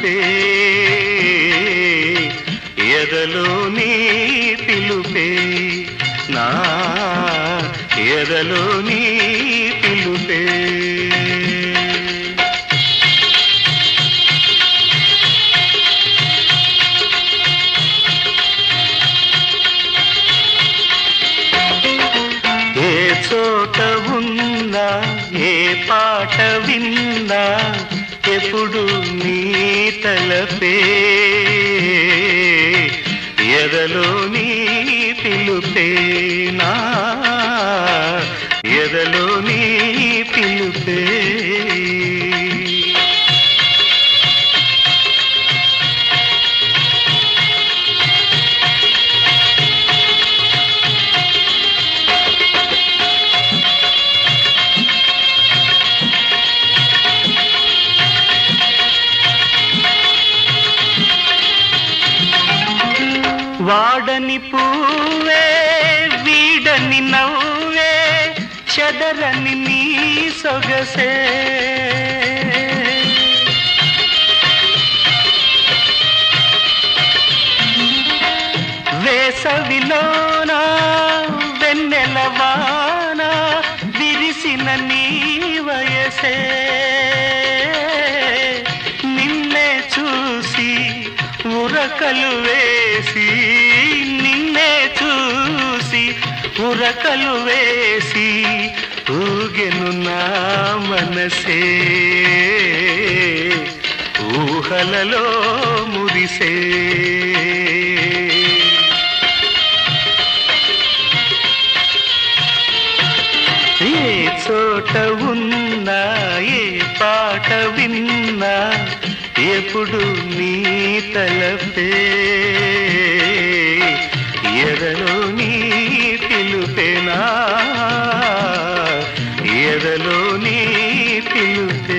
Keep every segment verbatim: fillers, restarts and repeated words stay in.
పిలుపే ఎదలో నీ పిలుపే నా ఎదలో నీ పిలుపే ఏ చోట ఉన్నా ఏ పాట విన్నా ఎప్పుడు నీ తలపే ఎదలో నీ పిలుపే నా ఎదలో నీ పిలుపే వాడని పూవే వీడని నవ్వే చెదరని నీ సొగసే వేసవిలోన వెన్నెలవాన విరిసిన నీ వయసే నిన్నే చూసి ఉరకలు వేసి నిన్నే చూసి ఉరకలు వేసి ఊగెను నా మనసే ఊహలలో మురిసే ఏ చోట ఉన్నా ఏ పాట విన్నా ఎప్పుడు నీ తలపే ఎదలో నీ పిలుపేనా ఎదలో నీ పిలుపే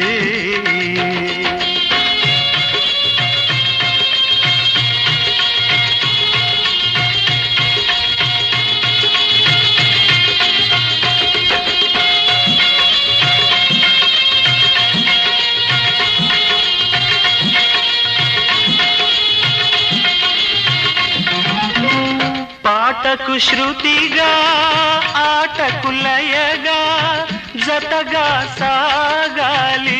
పాటకు శృతిగా ఆటకు లయగా జతగా సాగాలి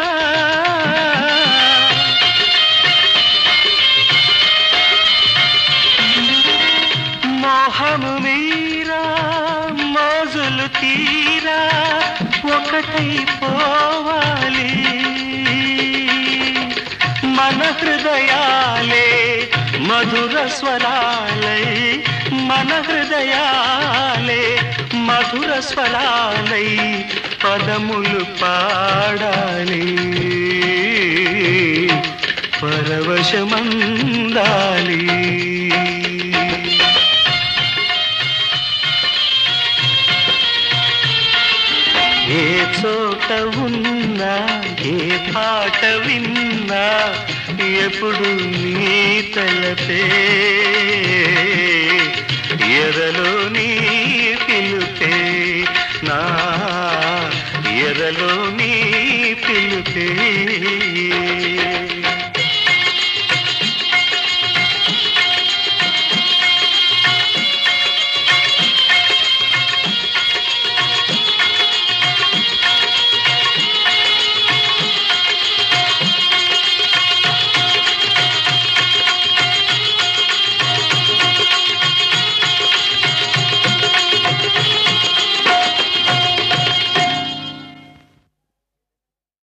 మోహము మీరా మోజులు తీరా ఒకటై పోవాలి మన హృదయాలే మధుర స్వరాలై మన హృదయాలే మధుర స్వరాలై పదములు పాడాలి పరవశమందాలి ఏ చోట ఉన్నా ఏ పాట విన్నా ఎప్పుడు నీ తలపే ఎదలో నీ పిలుపే నా ఎదలో నీ పిలుపే